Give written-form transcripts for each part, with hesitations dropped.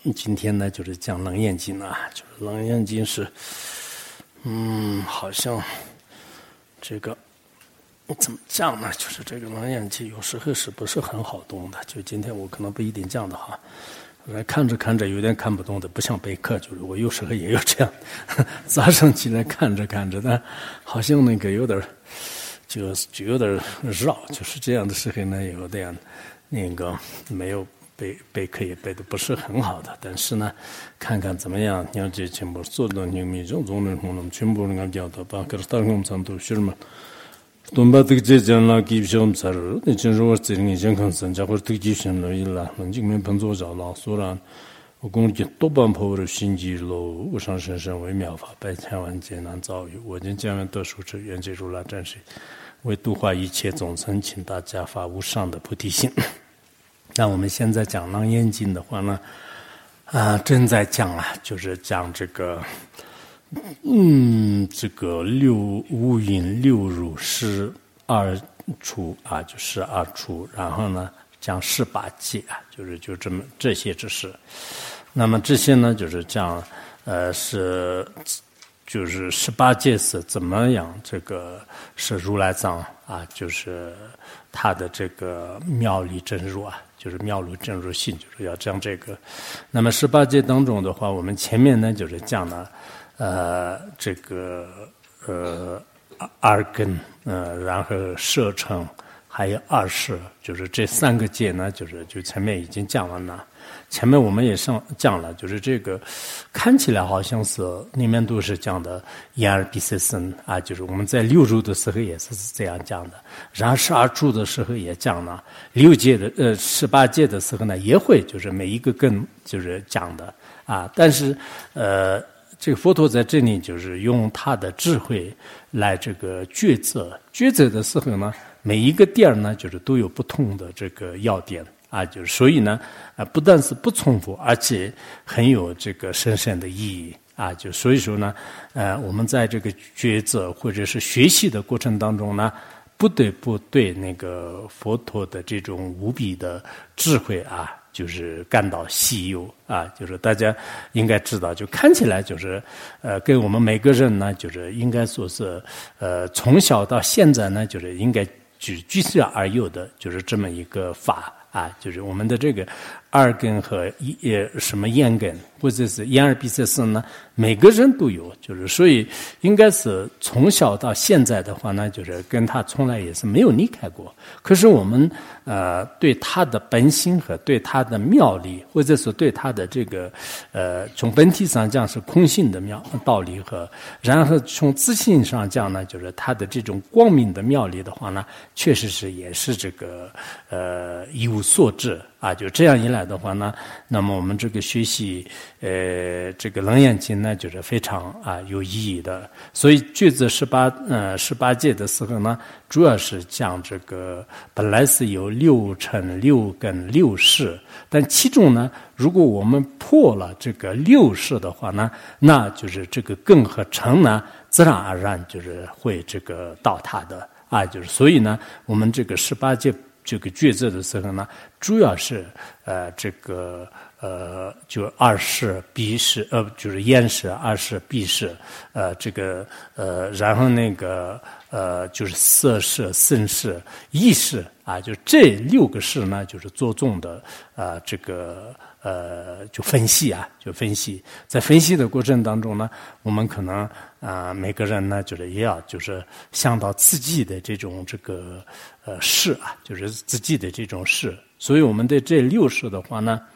今天呢就是讲楞严经啊，就是楞严经是，好像这个怎么讲呢？就是这个楞严经有时候是不是很好懂的？就今天我可能不一定讲的哈，看着看着有点看不懂的，不像备课，就是我有时候也有这样，早上起来看着看着，但好像那个有点就有点绕，就是这样的时候呢，有点那个没有。备课也备的不是很好的，但是呢，看看怎么样，让这全部做到你们这种人，我们全部能讲到，把个大工厂都是嘛，东北这个浙江那给小菜儿，那就是我这里健康生，家伙都继续了，伊拉，能进面碰着着了，虽然我估计多半跑的心机喽，无上甚深为妙法，百千万劫难遭遇，我今将愿得殊之，愿解如来真实，为度化一切众生，请大家发无上的菩提心。那我们现在讲楞严经的话呢，正在讲啊，就是讲这个，这个五蕴六入十二处啊，就12处，然后呢讲18戒啊，就这么这些知识。那么这些呢，就是讲就是18戒是怎么样？这个是如来藏啊，就是他的这个妙理真如啊。就是妙如真如性，就是要讲这个。那么18戒当中的话，我们前面呢就是讲了，这个二根，然后摄乘，还有二识，就是这3个戒呢，就前面已经讲完了。前面我们也讲了，就是这个看起来好像是里面都是讲的眼耳鼻舌身啊，就是我们在6入的时候也是这样讲的，然后12处的时候也讲了，6戒的18戒的时候呢也会就是每一个根就是讲的啊，但是这个佛陀在这里就是用他的智慧来这个抉择的时候呢，每一个点呢就是都有不同的这个要点。啊，就是所以呢，不但是不重复，而且很有这个深深的意义啊。就所以说呢，我们在这个抉择或者是学习的过程当中呢，不得不对那个佛陀的这种无比的智慧啊，就是感到稀有啊。就是大家应该知道，就看起来就是跟我们每个人呢，就是应该说是从小到现在呢，就是应该居士而有的，就是这么一个法。啊，就是我们的这个二根和什么眼根，或者是眼耳鼻舌身呢，每个人都有，就是所以应该是从小到现在的话呢，就是跟他从来也是没有离开过。可是我们对他的本性和对他的妙理，或者是对他的这个从本体上讲是空性的道理和，然后从自性上讲呢，就是他的这种光明的妙理的话呢，确实是也是这个一无所知啊。就这样一来的话呢，那么我们这个学习这个楞严经呢，就是非常有意义的。所以抉择18戒的时候呢，主要是讲这个本来是有6乘6根6识，但其中呢，如果我们破了这个6识的话呢，那就是这个根和乘呢，自然而然就是会这个到它的啊，就是所以呢，我们这个18戒这个抉择的时候呢，主要是这个就二识鼻识就是眼识二识鼻识这个然后那个就是色识身识意识啊，就这6个识呢，就是着重的这个就分析啊，在分析的过程当中呢，我们可能每个人呢，就是也要就是想到自己的这种这个识啊，就是自己的这种识。所以我们对这6识的话呢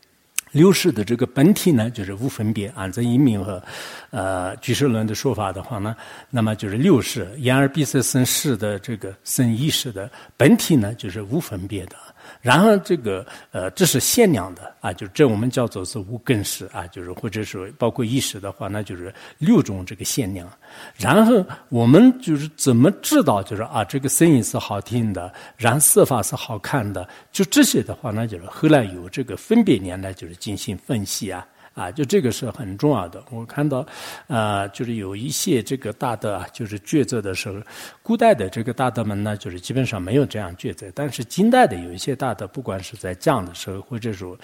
，6识的这个本体呢，就是无分别。按照一明和居士论的说法的话呢，那么就是6识眼耳鼻舌身识的这个身意识的本体呢，就是无分别的。然后这个这是限量的啊，就这我们叫做是无根识啊，就是或者说包括意识的话，那就是6种这个限量。然后我们就是怎么知道就是这个声音是好听的，然后色法是好看的，就这些的话呢，就是后来有这个分别念来就是进行分析啊。就这个是很重要的。我看到，就是有一些这个大德就是抉择的时候，古代的这个大德们呢，就是基本上没有这样抉择。但是近代的有一些大德，不管是在讲的时候，或者说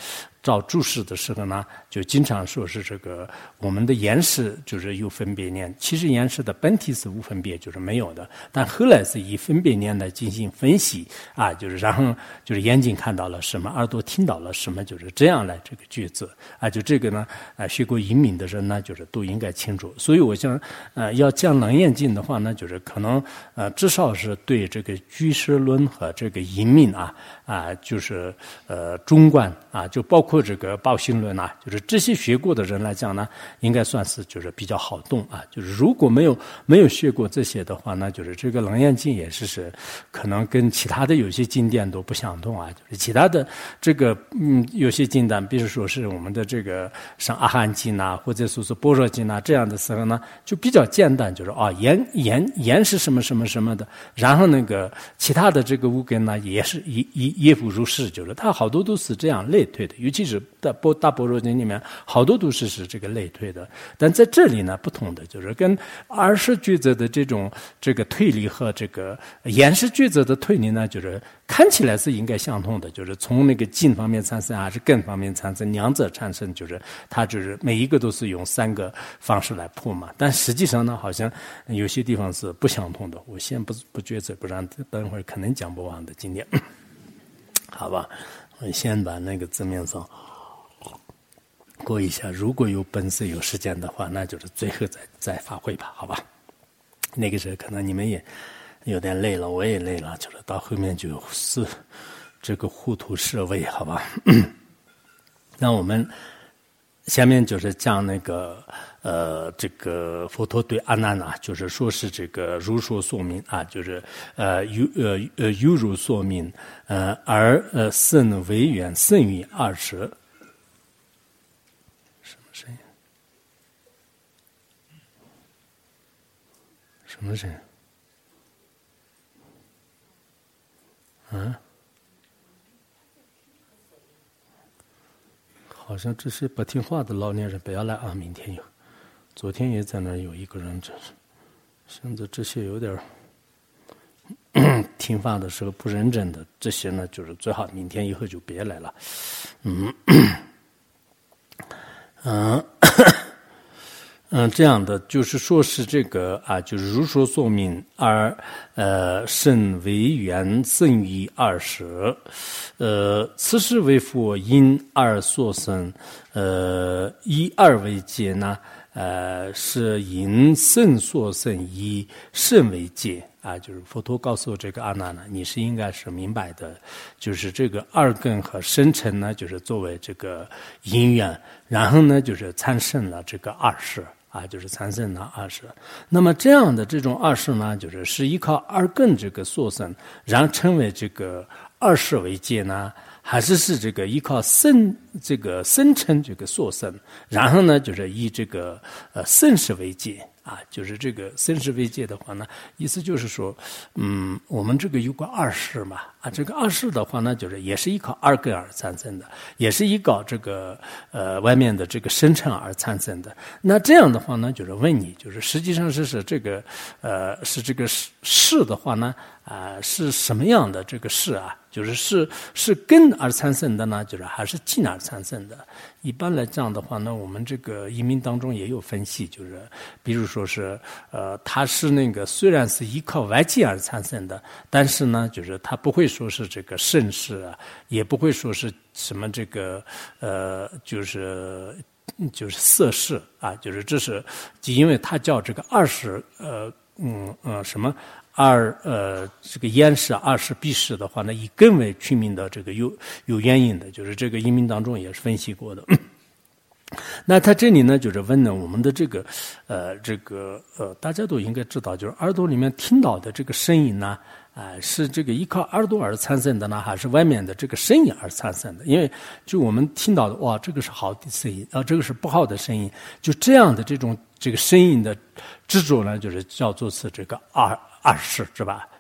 照注释的时候呢，就经常说是这个我们的言识就是有分别念，其实言识的本体是无分别，就是没有的，但后来是以分别念来进行分析啊，就是然后就是眼睛看到了什么，耳朵听到了什么，就是这样来这个句子啊，就这个呢，学过移民的人呢，就是都应该清楚。所以我想，要讲楞严经的话呢，就是可能至少是对这个居士论和这个移民就是中观啊，就包括这个报信论啊，就是这些学过的人来讲呢，应该算是就是比较好懂啊。就是如果没有学过这些的话呢，就是这个楞严经也是可能跟其他的有些经典都不相同啊。就是其他的这个有些经典，比如说是我们的这个像阿含经啊，或者说是般若经啊这样的时候呢，就比较简单，就是言是什么什么什么的，然后那个其他的这个无根呢，也是也不如是，就是它好多都是这样类推的，尤其是大般若经里面好多都是这个类推的。但在这里呢，不同的就是跟20抉择的这个推理和这个言识抉择的推理呢，就是看起来是应该相同的，就是从那个境方面产生还是根方面产生，两者产生，就是它就是每一个都是用3个方式来破嘛。但实际上呢，好像有些地方是不相同的。我先不抉择，不然等会儿可能讲不完的经典。好吧，我先把那个字面上过一下，如果有本事有时间的话，那就是最后再发挥吧，好吧？那个时候可能你们也有点累了，我也累了，就是到后面就是这个糊涂社会，好吧？那我们下面就是讲那个这个佛陀对阿难啊，就是说是这个如说说明啊，就是犹如说明，而甚为远甚于20。什么声音？什么声音？好像这些不听话的老年人不要来啊！明天有，昨天也在那儿有一个人，真是现在这些有点听话的时候不认真的，这些呢就是最好明天以后就别来了。这样的就是说是这个啊，就是如说说明而甚为远甚于20。此时为佛因二所生，以二为界呢，是因甚所生以甚为界啊，就是佛陀告诉这个阿难呢，你是应该是明白的，就是这个二根和生成呢，就是作为这个因缘，然后呢，就是产生了这个20。啊，就是产生了20。那么这样的这种20呢，是依靠二根这个所生，然后成为这个20为界呢，还是这个依靠生成这个所生，然后呢，就是以这个生识为界啊，就是这个生识为界的话呢，意思就是说，我们这个有个20嘛，啊，这个20的话呢，就是也是依靠二根而产生的，也是依靠这个外面的这个生成而产生的。那这样的话呢，就是问你，就是实际上是这个是这个识的话呢，是什么样的这个识啊？是根而产生的呢，就是还是境而产生的？一般来讲的话呢，我们这个移民当中也有分析，就是比如说是它是那个虽然是依靠外界而产生的，但是呢，就是它不会说是这个圣识啊，也不会说是什么这个就是色识啊，就是这是因为它叫这个20什么。这个焉识20必识的话呢，以根为取名的这个有原因的，就是这个移民当中也是分析过的。那他这里呢，就是问呢，我们的这个大家都应该知道，就是耳朵里面听到的这个声音呢，是这个依靠耳朵而产生的呢，还是外面的这个声音而产生的？因为就我们听到的，哇，这个是好的声音，这个是不好的声音，就这样的这个声音的执着呢，就是叫做是这个二识是吧？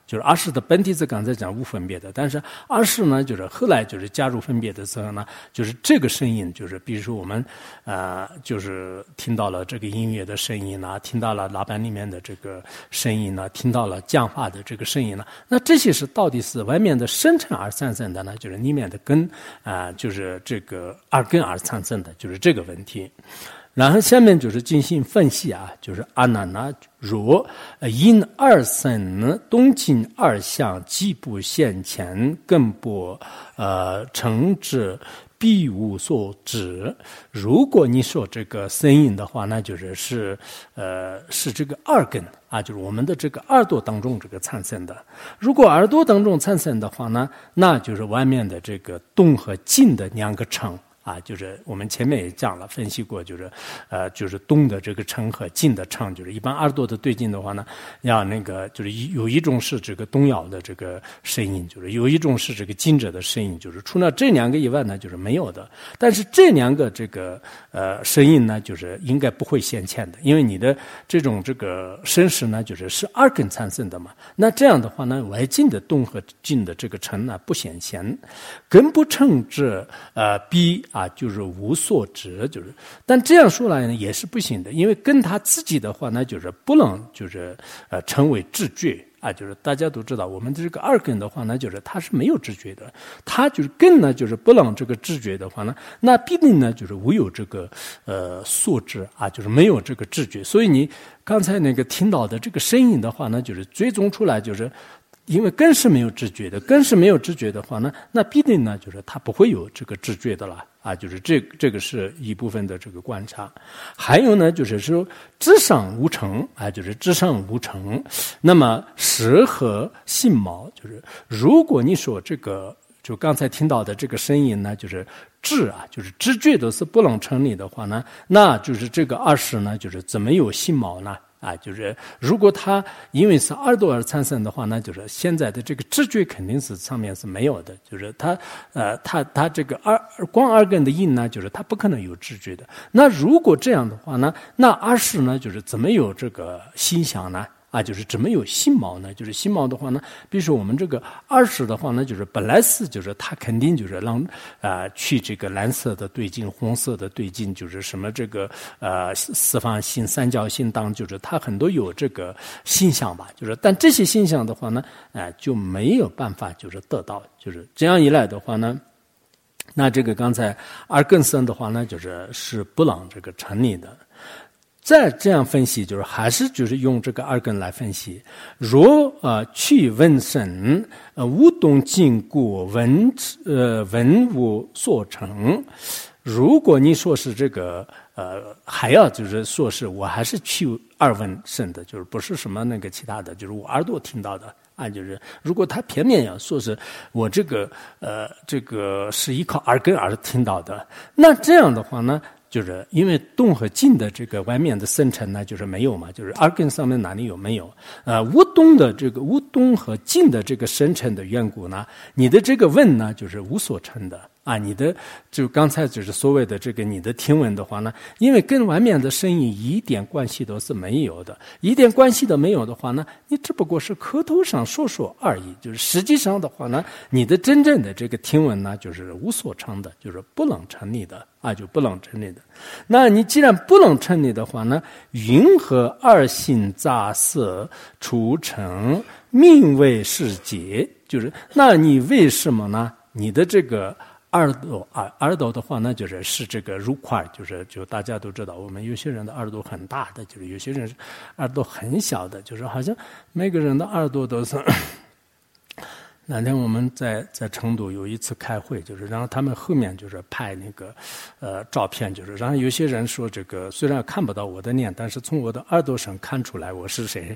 就是阿氏的本体字刚才讲无分别的，但是阿氏呢，就是后来就是加入分别的时候呢，就是这个声音，就是比如说我们就是听到了这个音乐的声音啊，听到了喇叭里面的这个声音呢，听到了讲话的这个声音呢，那这些是到底是外面的生成而产生的呢，就是里面的根就是这个二根而产生的，就是这个问题。然后下面就是进行分析啊，就是阿难那若因二生东进二相，既不现前，更不成之，必无所知。如果你说这个声音的话，那就是是这个二根啊，就是我们的这个耳朵当中这个产生的。如果耳朵当中产生的话呢，那就是外面的这个动和静的两个成。就是我们前面也讲了，分析过，就是动的这个成和静的成，就是一般耳朵的对静的话呢，要那个就是有一种是这个动摇的这个声音，就是有一种是这个静者的声音，就是除了这两个以外呢，就是没有的。但是这两个这个声音呢，就是应该不会现前的，因为你的这种这个声识呢，是二根产生的嘛。那这样的话呢，外境的动和静的这个成呢不显现，更不成之必就是无所知，但这样说来呢也是不行的，因为跟他自己的话呢，就是不能成为知觉就是大家都知道，我们的这个二根的话呢，就是它是没有知觉的，它就是根呢，就是不能这个知觉的话呢，那必定呢就是无有这个所知就是没有这个知觉，所以你刚才那个听到的这个声音的话呢，就是最终出来因为根是没有知觉的，根是没有知觉的话呢，那必定呢它不会有这个知觉的了就是这个是一部分的这个观察。还有呢就是说知上无成就是知上无成，那么识和信毛，如果你说这个就刚才听到的这个声音呢，就是知就是知觉都是不能成立的话呢，那就是这个二识呢怎么有信毛呢？如果它因为是耳朵而产生的话呢，现在的这个知觉肯定是上面是没有的，它这个光二根的音呢，它不可能有知觉的。那如果这样的话呢，那二识呢怎么有这个心想呢？怎么有心毛呢？心毛的话呢，比如说我们这个二识的话呢，本来是它肯定让去这个蓝色的对境、红色的对境，什么这个四方心、三角心当，它很多有这个心象吧，但这些心象的话呢，就没有办法得到，这样一来的话呢，那这个刚才二根生的话呢，是不能这个成立的。再这样分析，还是用这个二根来分析。若去闻声，无动静故，闻无所成。如果你说是这个还要说是我还是去二闻声的，不是什么那个其他的，我耳朵听到的如果他片面要说是我这个是依靠耳根而听到的，那这样的话呢，因为动和静的这个外面的生成呢，没有嘛，二根上面哪里有没有？无动和静的这个生成的缘故呢，你的这个闻呢，无所成的。你的就刚才所谓的这个你的听闻的话呢，因为跟外面的声音一点关系都是没有的，一点关系都没有的话呢，你只不过是口头上说而已，实际上的话呢，你的真正的这个听闻呢，无所成的，不能成立的就不能成立的。那你既然不能成立的话呢，云和二心杂色除成，命为世界，那你为什么呢？你的这个耳朵的话呢，是这个入块，大家都知道，我们有些人的耳朵很大的，有些人耳朵很小的，好像每个人的耳朵都是。那天我们在成都有一次开会，然后他们后面拍那个照片，然后有些人说这个虽然看不到我的脸，但是从我的耳朵上看出来我是谁，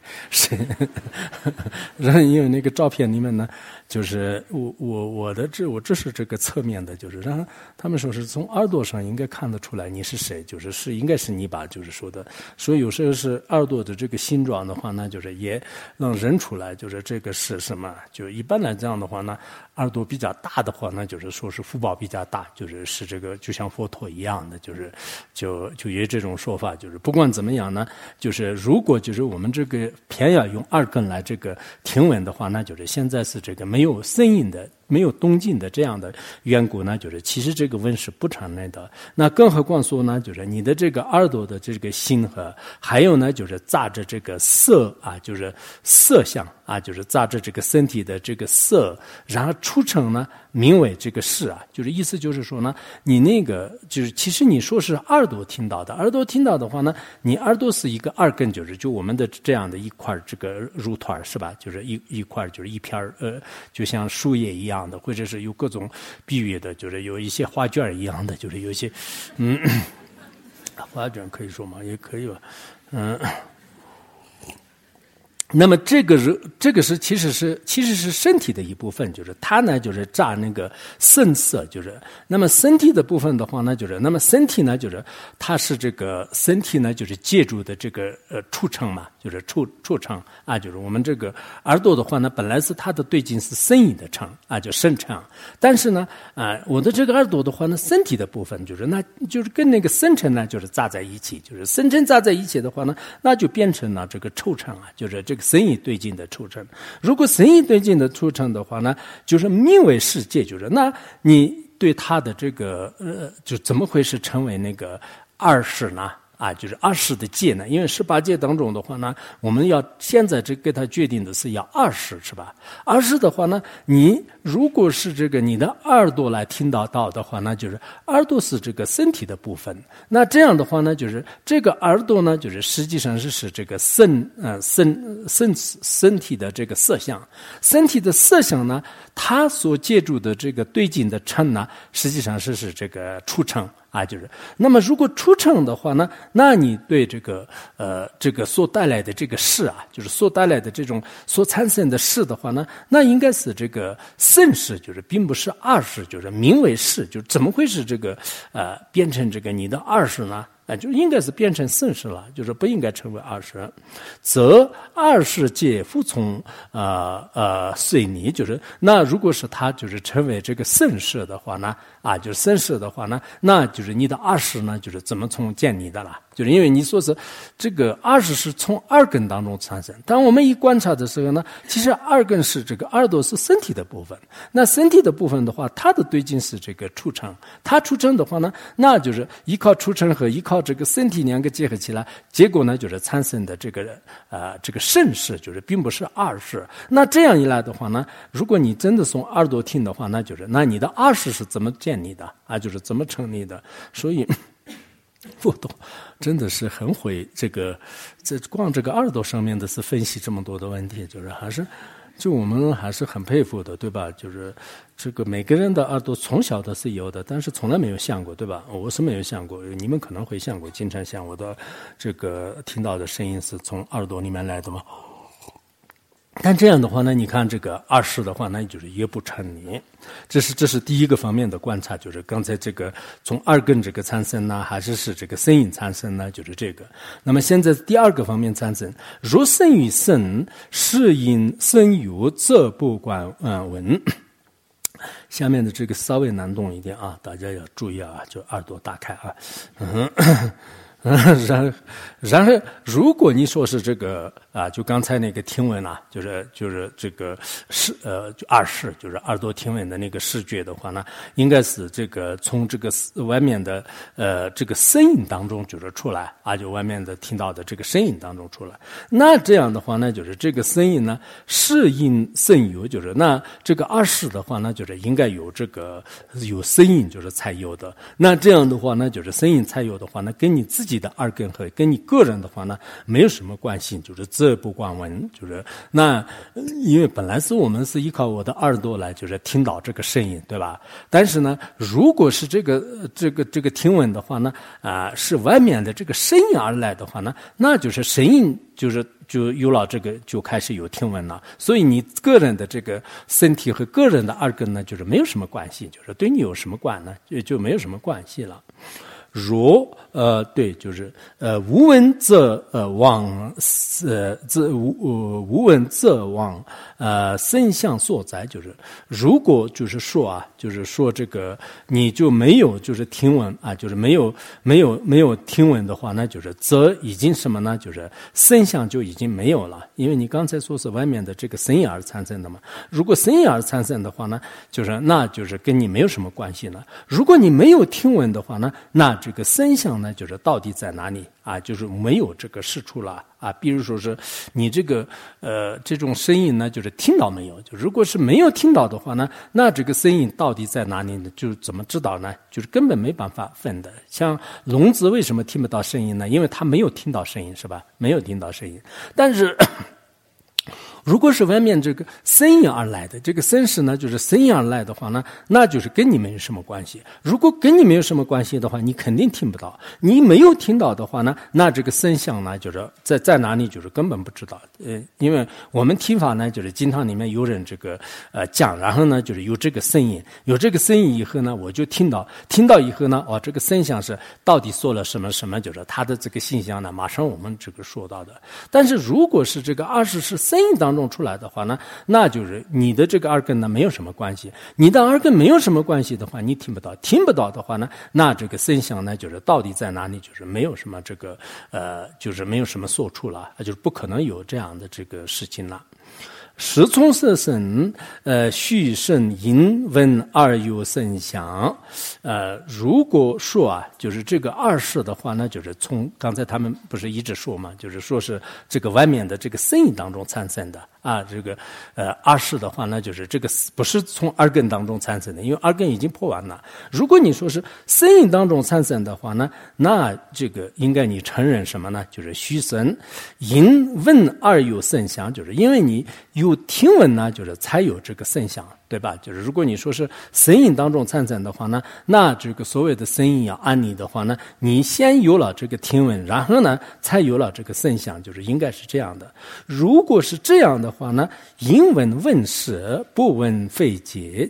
然后因为那个照片里面呢，我这是这个侧面的，然后他们说是从耳朵上应该看得出来你是谁，是应该是你吧，说的，所以有时候是耳朵的这个形状的话呢，也能认出来，这个是什么，一般来讲这样的话呢，耳朵比较大的话呢，就是说是福报比较大，是这个就像佛陀一样的，就有这种说法，就是不管怎么样呢，就是如果就是我们这个偏要用耳根来这个听闻的话，那就是现在是这个没有声音的。没有动静的这样的缘故呢，就是其实这个闻是不常耐的。那更何况说呢，就是你的这个耳朵的这个心和，还有呢，就是杂着这个色啊，就是色相啊，就是杂着这个身体的这个色，然后出成呢，名为这个事啊，就是意思就是说呢，你那个就是其实你说是耳朵听到的，耳朵听到的话呢，你耳朵是一个耳根，就我们的这样的一块这个乳团是吧？就是一块就是一片就像树叶一样的，或者是有各种比喻的，就是有一些画卷一样的，就是有一些画卷可以说吗？也可以吧，那么这个是其实是身体的一部分，就是它呢就是炸那个声色，就是那么身体的部分的话呢，就是那么身体呢就是它是这个身体呢就是借助的这个触成嘛，就是触成啊，就是我们这个耳朵的话呢，本来是它的对境是声音的成啊，就声成，但是呢我的这个耳朵的话呢，身体的部分就是那就是跟那个声成呢就是扎在一起，就是声成扎在一起的话呢，那就变成了这个触成啊，就是这个声音对境的触成。如果声音对境的触成的话呢，就是名为世界，就是那你对它的这个就怎么会是成为那个二世呢？啊，就是20的戒呢，因为18戒当中的话呢，我们要现在这给他决定的是要20，是吧？20的话呢，你如果是这个你的耳朵来听到的话呢，就是耳朵是这个身体的部分。那这样的话呢，就是这个耳朵呢，就是实际上是这个身体的这个色相，身体的色相呢，它所借助的这个对境的称呢，实际上是这个触成。啊，就是那么如果出成的话呢，那你对这个所带来的这个事啊，就是所带来的这种所产生的事的话呢，那应该是这个圣事，就是并不是二事，就是名为事，就怎么会是这个变成这个你的二事呢？就应该是变成圣事了，就是不应该成为二事，则二世界服从随你，就是那如果是他就是成为这个圣事的话呢，啊，就是圣事的话呢，那就是你的二世呢，就是怎么从见你的了？就是因为你说是这个二世是从耳根当中产生，当我们一观察的时候呢，其实耳根是这个耳朵是身体的部分，那身体的部分的话，它的对境是这个触成，它触成的话呢，那就是依靠触成和依靠这个身体两个结合起来，结果呢就是产生的这个圣事，就是并不是二世。那这样一来的话呢，如果你真的从耳朵听的话，那就是那你的二世是怎么建立的啊？就是怎么成立的？所以佛陀真的是很会光这个耳朵上面的是分析这么多的问题，就是我们还是很佩服的，对吧？就是这个每个人的耳朵从小的是有的，但是从来没有想过，对吧？我是没有想过，你们可能会想过，经常想我的这个听到的声音是从耳朵里面来的吗？但这样的话呢，你看这个二世的话，那就是也不成立。这是第一个方面的观察，就是刚才这个从耳根这个产生呢，还是这个声音产生呢？就是这个。那么现在第二个方面产生，若声与声，是因声有，则不观闻。下面的这个稍微难懂一点啊，大家要注意啊，就耳朵打开啊。然而，如果你说是这个啊，就刚才那个听闻啊，就是这个就二世，就是耳朵听闻的那个视觉的话呢，应该是这个从这个外面的这个声音当中就是出来啊，就外面的听到的这个声音当中出来。那这样的话呢，就是这个声音呢，是因声有，就是那这个二世的话呢，就是应该有有声音，就是才有的。那这样的话呢，就是声音才有的话呢，跟你自己的耳根和跟你个人的话呢，没有什么关系，就是则不观闻，就是那因为本来是我们是依靠我的耳朵来就是听到这个声音，对吧？但是呢，如果是这个听闻的话呢，是外面的这个声音而来的话呢，那就是声音就有了这个就开始有听闻了，所以你个人的这个身体和个人的耳根呢，就是没有什么关系，就是对你有什么关呢？就没有什么关系了。若对，就是无闻则往无闻则往声相所在，就是如果就是说啊，就是说这个你就没有就是听闻啊，就是没有听闻的话，那就是则已经什么呢？就是声相就已经没有了，因为你刚才说是外面的这个声音而产生的嘛。如果声音而产生的话呢，就是那就是跟你没有什么关系了。如果你没有听闻的话呢，那这个声相呢，就是到底在哪里啊？就是没有这个事处了啊。比如说是你这个这种声音呢，就是听到没有？就如果是没有听到的话呢，那这个声音到底在哪里呢？就怎么知道呢？就是根本没办法分的。像聋子为什么听不到声音呢？因为他没有听到声音，是吧？没有听到声音，但是如果是外面这个声音而来的，这个声势呢，就是声音而来的话呢，那就是跟你没有什么关系。如果跟你没有什么关系的话，你肯定听不到。你没有听到的话呢，那这个声相呢，就是在哪里，就是根本不知道。因为我们听法呢，就是经常里面有人这个讲，然后呢，就是有这个声音，有这个声音以后呢，我就听到以后呢，这个声相是到底说了什么什么，就是它的这个现象呢，马上我们这个说到的。但是如果是这个20是声音当中出来的话呢，那就是你的这个耳根呢没有什么关系。你的耳根没有什么关系的话，你听不到。听不到的话呢，那这个声相呢，就是到底在哪里，就是没有什么这个就是没有什么说处了，就是不可能有这样的这个事情了。时从色声，虚声音闻而有声响。如果说啊，就是这个二世的话呢，就是从刚才他们不是一直说嘛，就是说是这个外面的这个声音当中产生的啊。这个二世的话呢，就是这个不是从耳根当中产生的，因为耳根已经破完了。如果你说是声音当中产生的话呢，那这个应该你承认什么呢？就是虚声音闻而有声响，就是因为你有听闻呢，就是才有这个声响，对吧？就是如果你说是声音当中产生的话呢，那这个所谓的声音要按理的话呢，你先有了这个听闻，然后呢才有了这个声响，就是应该是这样的。如果是这样的话呢，因闻问实，不闻非解。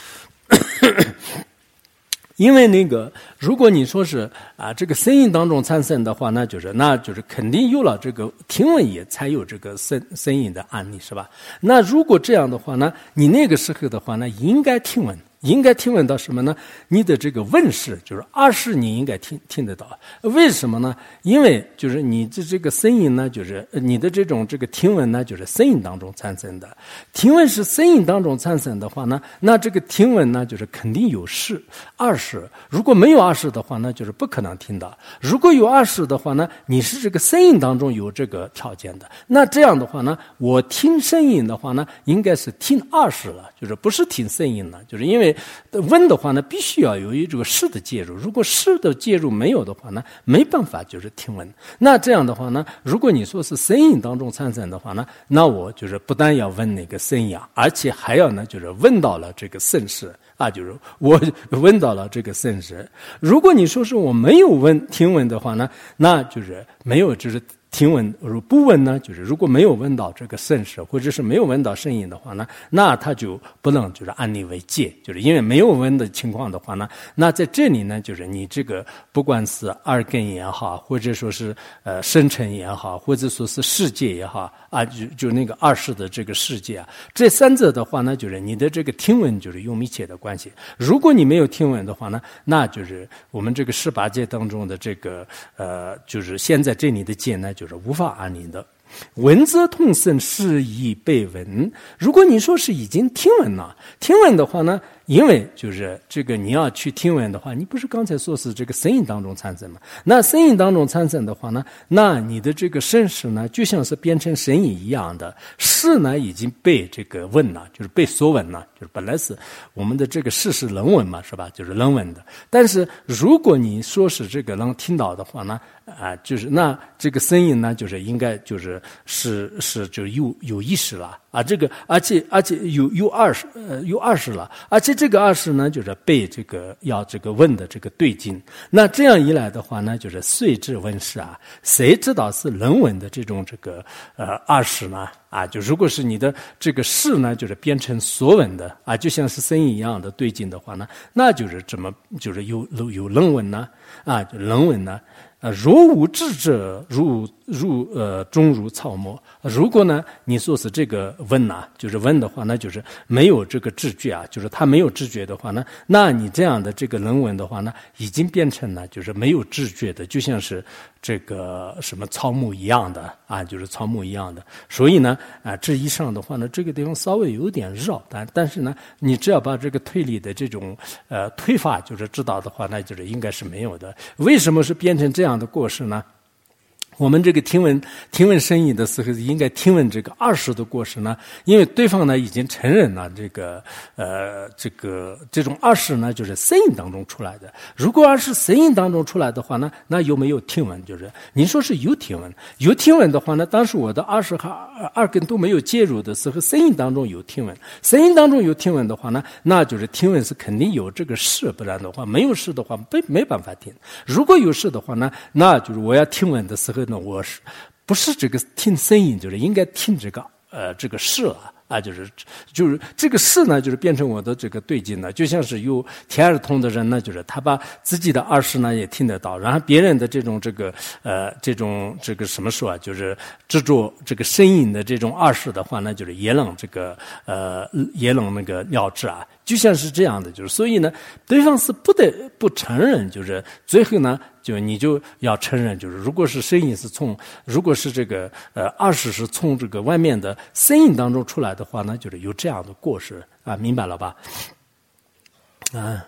因为那个，如果你说是这个声音当中产生的话，那就是肯定有了这个听闻也才有这个声音的案例，是吧？那如果这样的话呢，你那个时候的话呢，应该听闻到什么呢？你的这个问世，就是二世你应该听得到。为什么呢？因为就是你这个声音呢，就是你的这个听闻呢，就是声音当中产生的。听闻是声音当中产生的话呢，那这个听闻呢，就是肯定有世二世。如果没有二世的话呢，就是不可能听到。如果有二世的话呢，你是这个声音当中有这个条件的。那这样的话呢，我听声音的话呢，应该是听二世了，就是不是听声音了，就是因为闻的话呢，必须要有这个视的介入。如果视的介入没有的话呢，没办法就是听闻。那这样的话呢，如果你说是声音当中产生的话呢，那我就是不但要闻那个声音而且还要呢，就是闻到了这个声势啊，就是我闻到了这个声势。如果你说是我没有听闻的话呢，那就是没有就是听闻，不闻呢，就是如果没有闻到这个声势，或者是没有闻到声音的话呢，那他就不能就是按理为戒，就是因为没有闻的情况的话呢，那在这里呢，就是你这个不管是耳根也好，或者说是生辰也好，或者说是世界也好啊，就那个二世的这个世界啊，这三者的话呢，就是你的这个听闻就是有密切的关系。如果你没有听闻的话呢，那就是我们这个18戒当中的这个就是现在这里的戒呢，就是无法按理的。闻则通声，是以被闻。如果你说是已经听闻了，听闻的话呢，因为就是这个你要去听闻的话，你不是刚才说是这个声音当中产生吗？那声音当中产生的话呢，那你的这个声势呢，就像是变成声音一样的，事呢已经被这个闻了，就是被所闻了，就是本来是我们的这个事是能闻嘛，是吧？就是能闻的。但是如果你说是这个能听到的话呢，就是那这个声音呢，就是应该就是就有意识了啊，这个而且有二十了，而且这个二世呢，就是被这个要这个问的这个对境。那这样一来的话呢，就是遂至问世啊，谁知道是人文的这种这个二世呢？啊，就如果是你的这个世呢，就是变成所闻的啊，就像是声音一样的对境的话呢，那就是怎么就是有人文呢？啊，就人文呢？若无智者，终如草木。如果呢，你说是这个问呐，就是问的话，那就是没有这个知觉啊，就是他没有知觉的话呢，那你这样的这个人文的话呢，已经变成了就是没有知觉的，就像是这个什么草木一样的啊，就是草木一样的。所以呢，这以上的话呢，这个地方稍微有点绕，但是呢，你只要把这个推理的这种推法就是知道的话，那就是应该是没有的。为什么是变成这样的过失呢？我们这个听闻声音的时候，应该听闻这个二世的过失呢，因为对方呢已经承认了这种二世呢就是声音当中出来的。如果二是声音当中出来的话呢，那有没有听闻？就是您说是有听闻，有听闻的话呢，当时我的二世和二根都没有介入的时候，声音当中有听闻，声音当中有听闻的话呢，那就是听闻是肯定有这个事，不然的话没有事的话没办法听。如果有事的话呢，那就是我要听闻的时候。那我是不是这个听声音，就是应该听这个事啊，就是这个事呢，就是变成我的这个对境呢，就像是有天耳通的人呢，就是他把自己的二世呢也听得到，然后别人的这种什么说啊，就是制作这个声音的这种二世的话呢，就是也能那个了知啊。就像是这样的，就是所以呢，对方是不得不承认，就是最后呢，就你就要承认，就是如果是声音是如果是这个二世是从这个外面的声音当中出来的话呢，就是有这样的过失啊，明白了吧？啊。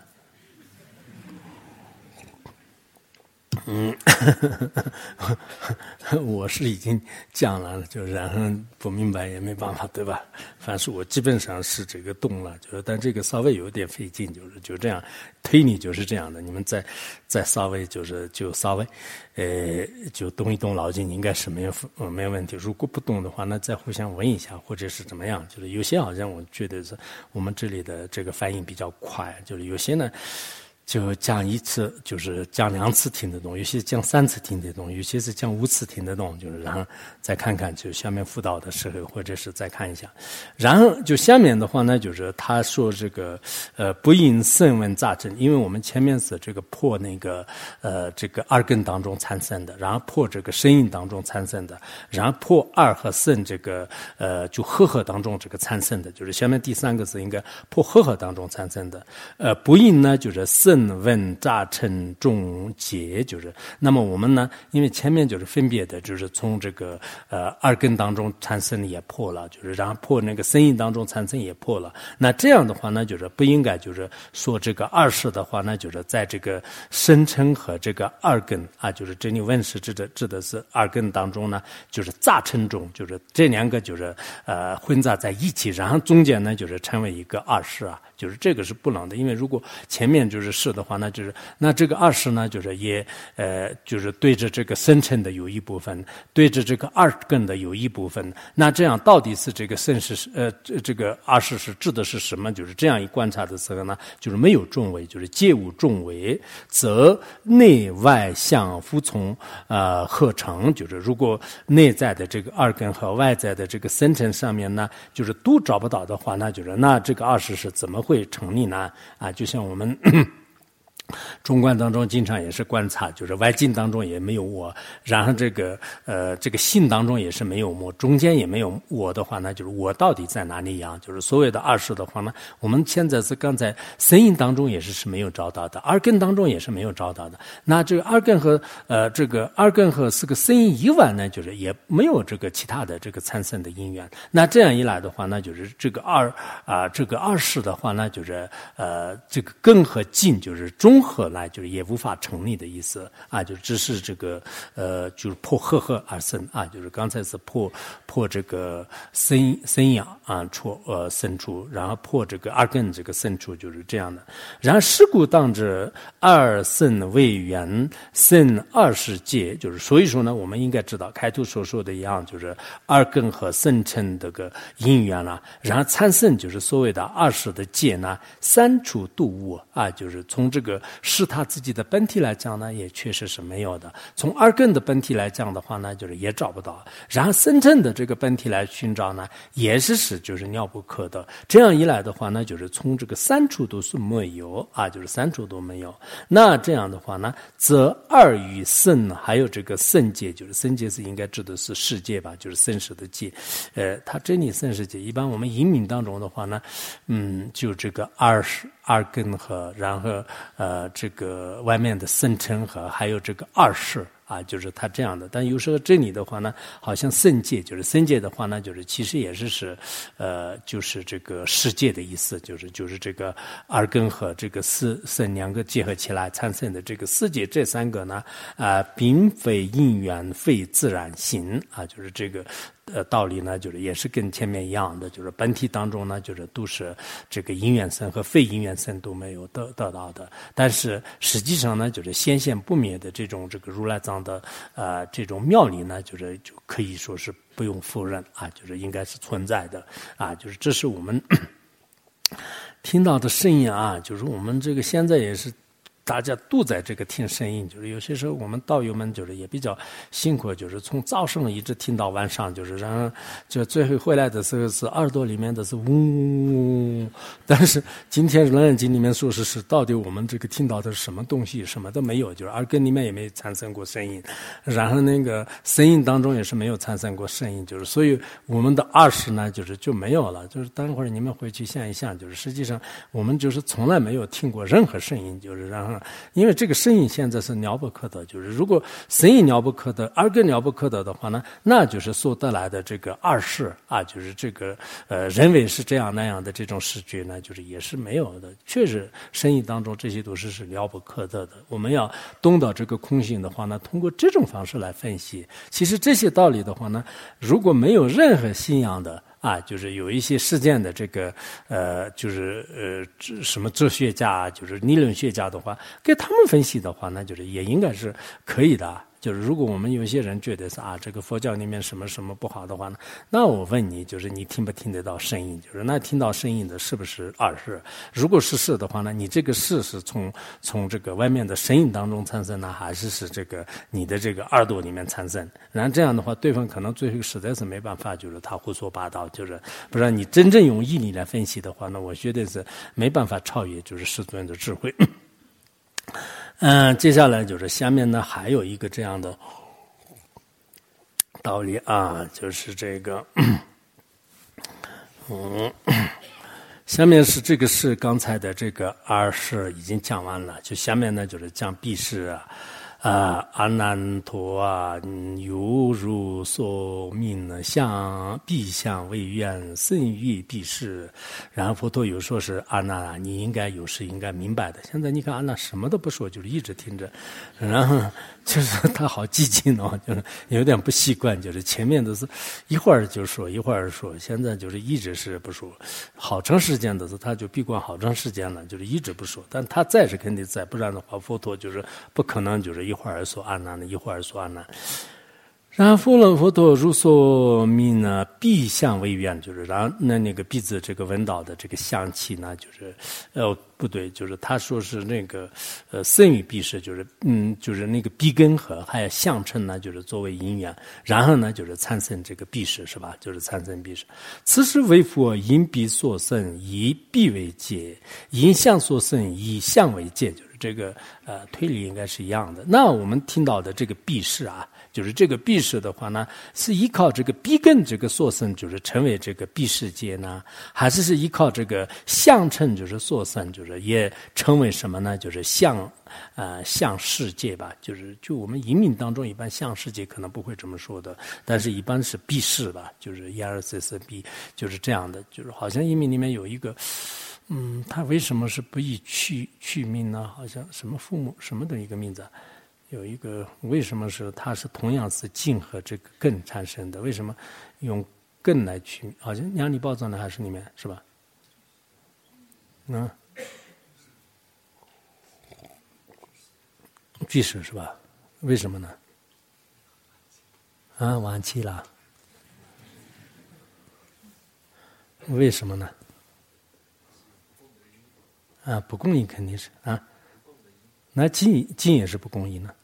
我是已经讲了，就然后不明白也没办法，对吧？反正我基本上是这个懂了，就是但这个稍微有点费劲，就这样推理就是这样的。你们再稍微就稍微就动一动脑筋，应该是没有问题。如果不懂的话，那再互相问一下，或者是怎么样？就是有些好像我觉得是我们这里的这个反应比较快，就是有些呢。就讲一次，就是讲2次听得懂，有些讲3次听得懂，有些是讲5次听得懂，就是然后再看看就下面辅导的时候，或者是再看一下。然后就下面的话呢，就是他说这个不应声闻杂证，因为我们前面是这个破那个这个二根当中产生的，然后破这个声音当中产生的，然后破二和声这个就合当中这个产生的，就是下面第3个是应该破合当中产生的。不应呢就是声闻杂称众结，就是那么我们呢，因为前面就是分别的，就是从这个二根当中产生也破了，就是然后破那个声音当中产生也破了。那这样的话呢，就是不应该就是说这个二世的话呢，就是在这个声称和这个二根啊，就是这里问世指的是二根当中呢，就是杂称中，就是这2个就是混杂在一起，然后中间呢就是成为一个二世啊。就是这个是不能的，因为如果前面就是是的话，那这个二世呢，就是也就是对着这个声称的有一部分，对着这个二根的有一部分，那这样到底是这个声是这个二世是指的是什么？就是这样一观察的时候呢，就是没有众为，就是皆无众为，则内外相服从合成，就是如果内在的这个二根和外在的这个声称上面呢，就是都找不到的话，那就是那这个二世是怎么会成立呢？啊，就像我们中观当中经常也是观察，就是外境当中也没有我，然后这个性当中也是没有我，中间也没有我的话呢，就是我到底在哪里呀？就是所谓的二世的话呢，我们现在是刚才声音当中也是没有找到的，二根当中也是没有找到的。那这个二根和这个声音以外呢，就是也没有这个其他的这个产生的因缘。那这样一来的话呢，就是这个二世的话呢，就是这个根和境就是中综合来就是也无法成立的意思啊，就只是这个就是破赫而生啊，就是刚才是破这个生养啊生出，然后破这个二根这个生出，就是这样的。然后是故当知二生为缘，生二世界，就是所以说呢，我们应该知道开头所说的一样，就是二根和生成这个因缘了，然后参生就是所谓的二世的界呢，三处度物啊，就是从这个是他自己的本体来讲呢，也确实是没有的；从二根的本体来讲的话呢，就是也找不到。然后生成的这个本体来寻找呢，也是就是妙不可得。这样一来的话呢，就是从这个三处都是没有啊，就是三处都没有。那这样的话呢，则二与圣还有这个圣界，就是圣界是应该指的是世界吧，就是圣世的界。它真理圣世界，一般我们引名当中的话呢，就这个二根和然后这个外面的圣称和还有这个二世。啊，就是它这样的，但有时候这里的话呢，好像圣界，就是圣界的话呢，就是其实也是就是这个世界的意思，就是这个二根和这个圣两个结合起来产生的这个世界，这三个呢，并非因缘，非自然性啊，就是这个。道理呢，就是也是跟前面一样的，就是本体当中呢，就是都是这个因缘生和非因缘生都没有得到的。但是实际上呢，就是显现不灭的这个如来藏的这种妙理呢，就可以说是不用否认啊，就是应该是存在的啊，就是这是我们听到的声音啊，就是我们这个现在也是。大家都在这个听声音，就是有些时候我们道友们就是也比较辛苦，就是从早上一直听到晚上，就是然后就最后回来的时候是耳朵里面的是嗡，但是今天《楞严经》里面说是到底我们这个听到的是什么东西，什么都没有，就是耳根里面也没产生过声音，然后那个声音当中也是没有产生过声音，就是所以我们的二识呢就没有了，就是等会儿你们回去想一想，就是实际上我们就是从来没有听过任何声音，就是然后。因为这个声音现在是了不可得，就是如果声音了不可得，二根了不可得的话呢，那就是所得来的这个二识啊，就是这个认为是这样那样的这种视觉呢，就是也是没有的。确实，声音当中这些都是了不可得的。我们要懂到这个空性的话呢，通过这种方式来分析，其实这些道理的话呢，如果没有任何信仰的。啊，就是有一些事件的这个就是什么哲学家，就是理论学家的话，给他们分析的话，那就是也应该是可以的。就是如果我们有些人觉得是这个佛教里面什么什么不好的话呢，那我问你，就是你听不听得到声音？就是那听到声音的是不是二识？如果是的话呢，你这个是从这个外面的声音当中产生呢，还是这个你的这个耳朵里面产生？然后这样的话，对方可能最后实在是没办法，就是他胡说八道，就是不然你真正用义理来分析的话呢，我觉得是没办法超越就是世尊的智慧。接下来就是下面呢还有一个这样的道理啊，就是这个，下面是这个是刚才的这个二识已经讲完了，就下面呢就是讲毕识阿难陀犹如所命必相为愿，甚于毕识。然后佛陀有说是阿难你应该有时应该明白的。现在你看阿难什么都不说，就是一直听着，然后就是他好激进哦，就是有点不习惯，就是前面都是一会儿就说一会儿说，现在就是一直是不说，好长时间的是他就闭关好长时间了，就是一直不说，但他在是肯定在，不然的话佛陀就是不可能就是一会儿说阿难的，一会儿说阿难。然后佛陀如所命呢，必相为愿，就是然后那个鼻子这个闻到的这个香气呢，就是不对，就是他说是那个生于毕识，就是就是那个鼻根和还有相称呢，就是作为因缘，然后呢就是产生这个毕识是吧？就是产生毕识。此时为佛因鼻所生，以鼻为界；因相所生，以相为界，就是这个推理应该是一样的。那我们听到的这个毕识啊。就是这个毕识的话呢，是依靠这个鼻根这个所生，就是成为这个毕识界呢，还是依靠这个相称就是所生，就就是也称为什么呢？就是相世界吧，就我们移民当中一般相世界可能不会这么说的，但是一般是避世吧，就是ERCSB，就是这样的，就是好像移民里面有一个。他为什么是不以去命呢？好像什么父母什么的一个名字，有一个为什么是它是同样是茎和这个根产生的？为什么用根来去命？好像量理报藏的还是里面是吧？句式是吧？为什么呢？晚期了，为什么呢？不公义肯定是那金也是不公义呢。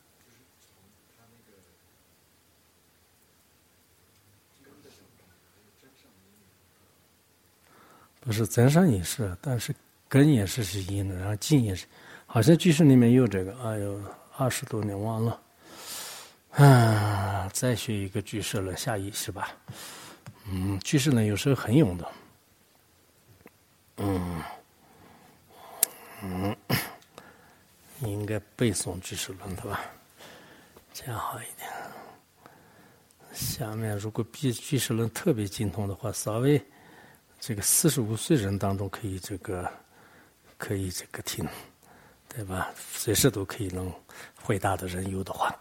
不是增上也是，但是根也是因的，然后金也是，好像句式里面有这个，哎呦，20多年忘了。再学一个句式了，下一是吧？句式呢有时候很用的。应该背诵句式论的吧，这样好一点。下面如果比句式论特别精通的话，稍微这个45岁人当中可以这个听，对吧？随时都可以能回答的人有的话。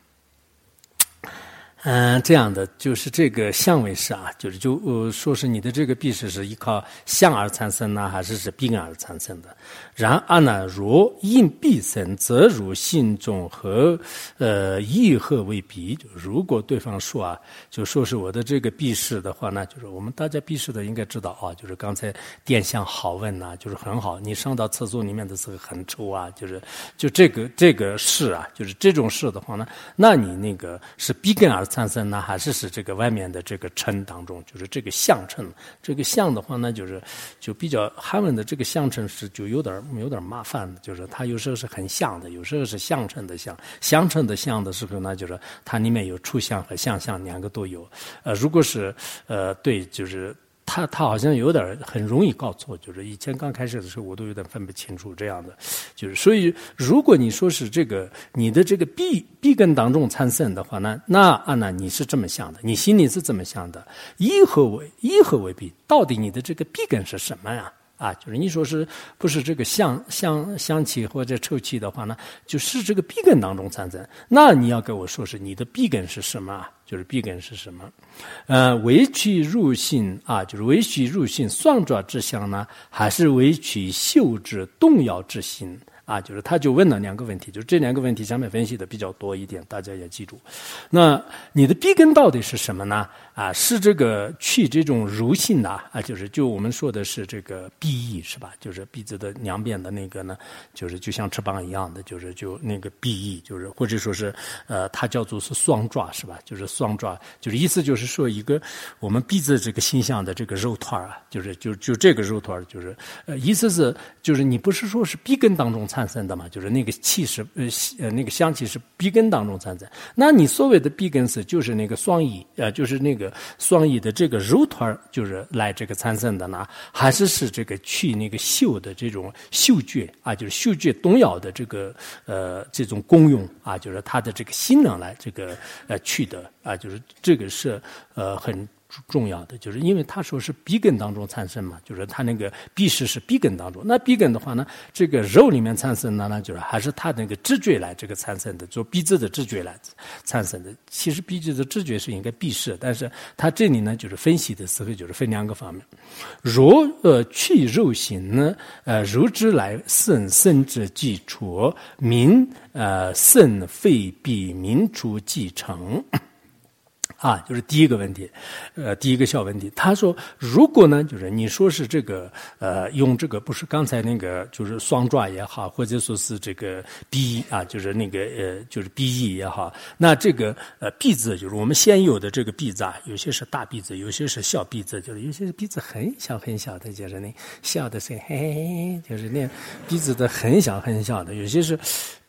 这样的就是这个相位式就说是你的这个闭式是依靠相而产生呢，还是闭根而产生的？然而呢，若因闭生，则如性中和异合为闭。就如果对方说就说是我的这个闭式的话呢，就是我们大家闭式的应该知道就是刚才殿相好问就是很好，你上到厕所里面的时候很臭就这个式就是这种式的话呢，那你那个是闭根而产生呢，还是这个外面的这个称当中，就是这个相称。这个相的话呢，就比较韩文的这个相称是就有点麻烦的，就是它有时候是很像的，有时候是相称的相。相称的相的时候呢，就是它里面有出相和相相两个都有。如果是对，就是他好像有点很容易搞错，就是以前刚开始的时候我都有点分不清楚这样的，就是所以如果你说是这个你的这个闭根当中产生的话呢，那你是这么想的，你心里是这么想的，异合为闭，到底你的这个闭根是什么呀？就是你说是不是这个香气或者臭气的话呢，就是这个闭根当中产生，那你要跟我说是你的闭根是什么？就是闭根是什么？为取入性就是为取入性双爪之相呢，还是为取嗅之动摇之心？就是他就问了两个问题，就是这两个问题下面分析的比较多一点，大家也记住。那你的闭根到底是什么呢？是这个去这种如性的就我们说的是这个闭翼是吧？就是鼻子的两边的那个呢，就是就像翅膀一样的，就那个闭翼，就是或者说是它叫做是双爪是吧？就是双爪，就是意思就是说一个我们鼻子这个形象的这个肉团就这个肉团就是意思是就是你不是说是闭根当中产生的嘛，就是那个气是那个香气是闭根当中产生，那你所谓的闭根是就是那个双翼就是那个双翼的这个肉团就是来这个产生的呢，还是这个去那个嗅的这种嗅觉就是嗅觉动摇的这个这种功用就是它的这个性能来这个去的就是这个是很重要的，就是因为他说是闭根当中产生嘛，就是他那个闭式是闭根当中，那闭根的话呢，这个肉里面产生的呢，就是还是他那个知觉来这个产生的，就鼻子的知觉来产生的。其实鼻子的知觉是应该闭式，但是他这里呢，就是分析的时候就是分两个方面。若去肉性呢，肉之来生之基础，民肾肺闭民出继承。就是第一个问题，第一个小问题。他说，如果呢，就是你说是这个，用这个不是刚才那个，就是双爪也好，或者说是这个鼻就是那个就是鼻翼也好，那这个鼻子就是我们现有的这个鼻子有些是大鼻子，有些是小鼻子，就是有些是鼻子很小很小的，就是那小的是嘿嘿嘿，就是那鼻子的很小很小的，有些是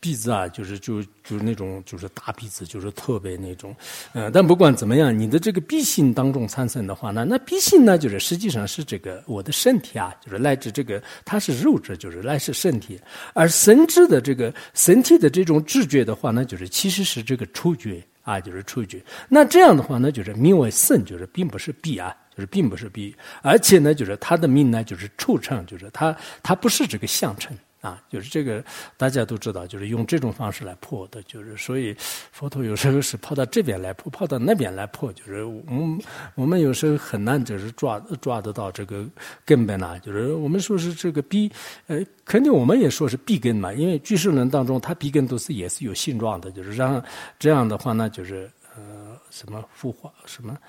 鼻子啊，就是那种就是大鼻子，就是特别那种，但不管怎么样，你的这个鼻性当中产生的话呢，那鼻性呢，就是实际上是这个我的身体啊，就是来自这个它是肉质，就是来自身体，而神智的这个身体的这种知觉的话呢，就是其实是这个触觉啊，就是触觉。那这样的话呢，就是名为身，就是并不是鼻啊。就是并不是鼻，而且呢，就是它的名呢，就是触称，就是它不是这个相称啊，就是这个大家都知道，就是用这种方式来破的，就是所以佛陀有时候是跑到这边来破，跑到那边来破，就是我们有时候很难就是抓得到这个根本啊，就是我们说是这个鼻，肯定我们也说是鼻根嘛，因为居士论当中，它鼻根也是有形状的，就是让这样的话呢，就是什么复化什么